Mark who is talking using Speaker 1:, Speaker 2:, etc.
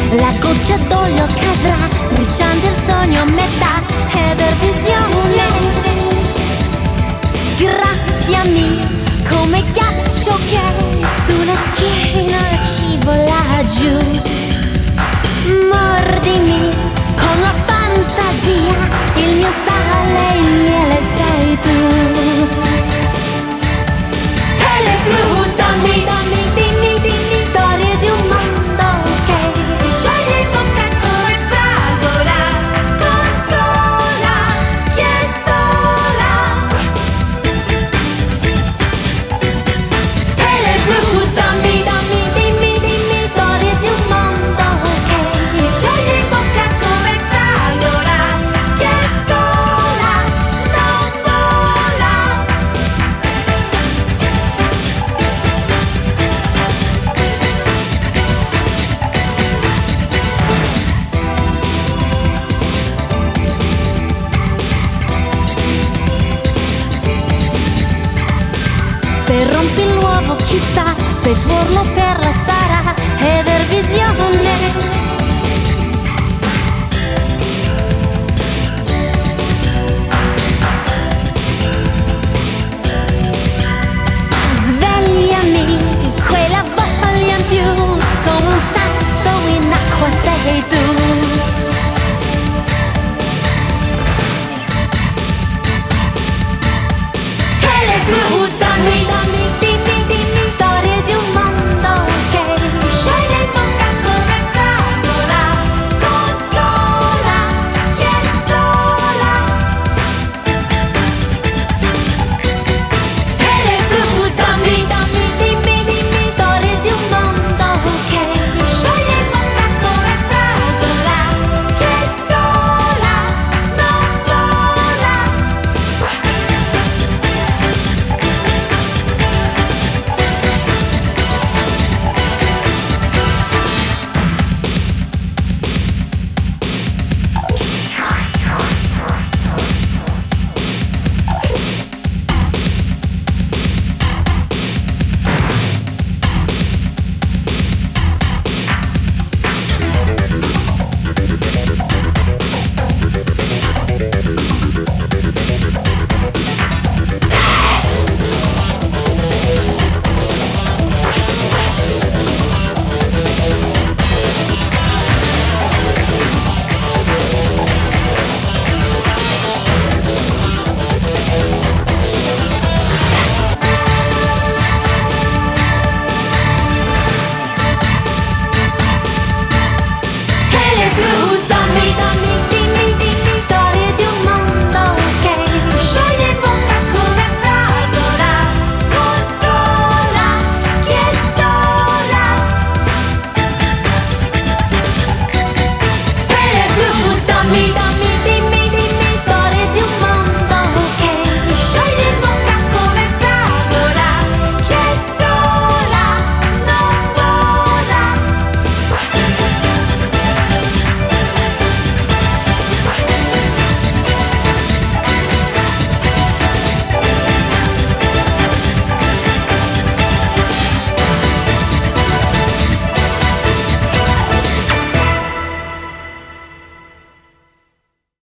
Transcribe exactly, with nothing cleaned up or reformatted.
Speaker 1: La goccia d'olio cadrà, bruciando il sogno a metà. Ed è visione, graffiami come ghiaccio che sulla schiena scivola giù. Mordimi con la fantasia, il mio sale e il miele sei tu. Telegru, dammi, dammi, dimmi, dimmi storie di un mondo che si scioglie in bocca come fragola, consola chi è sola. Telegru, dammi, dammi, dimmi, dimmi storie di un mondo che si scioglie in bocca come fragola, chi è sola non vola. Se rompi l'uovo chissà se tuorlo per la sarà ed è visione.